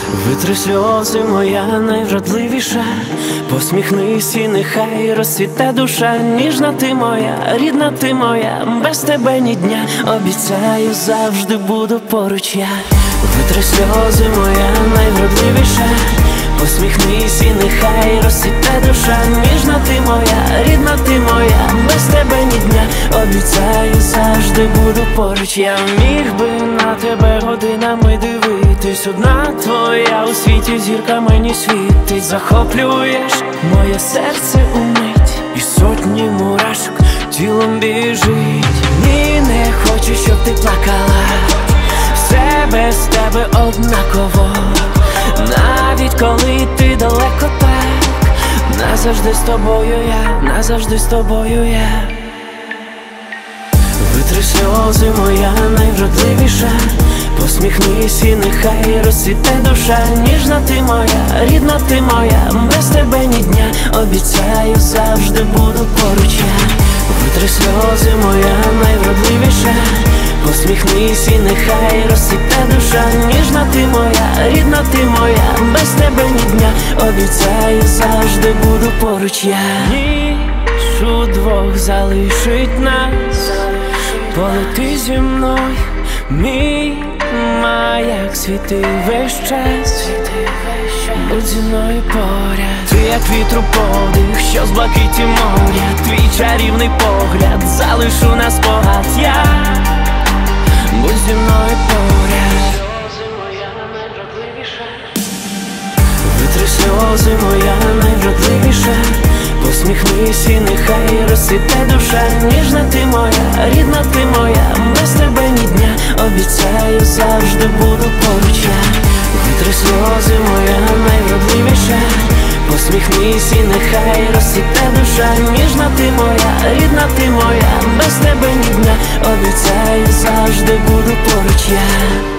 Витри сльози, моя найвродливіша, посміхнись і нехай розцвіте душа. Ніжна ти моя, рідна ти моя, без тебе ні дня, обіцяю, завжди буду поруч я. Витри сльози, моя найвродливіша, посміхнись і нехай розцвіте душа. Ніжна ти моя, рідна ти моя, без тебе ні дня, обіцяю, завжди буду поруч я. Міг би на тебе годинами дивитись, одна твоя у світі зірка мені світить. Захоплюєш моє серце умить, і сотні мурашок тілом біжить. Ні, не хочу, щоб ти плакала, все без тебе однаково. Навіть коли ти далеко так, назавжди з тобою я, назавжди з тобою я. Витри сльози, моя найвродливіша, посміхнись і нехай розцвіте душа. Ніжна ти моя, рідна ти моя, без тебе ні дня, обіцяю, завжди буду поруч я. Витри сльози, моя найвродливіша, посміхнись і нехай розцвіте душа. Ніжна ти моя, рідна ти моя, без тебе ні дня, обіцяю, завжди буду поруч я. Ніч удвох залишить нас, полети зі мною, мій маяк світи весь час. Будь зі мною поряд, ти як вітру подих, що з блакиті моря. Твій чарівний погляд залишу на спогад я. Будь зі мною поряд. Витри сльози, моя найвродливіша, посміхнись і нехай розцвіте душа. Ніжна ти моя, рідна ти моя, без тебе ні дня, обіцяю, завжди буду поруч я. Витри сльози, моя найвродливіша, посміхнись і нехай розцвіте душа. Ніжна ти моя, рідна ти моя, без тебе ні дня, обіцяю, завжди буду поруч я.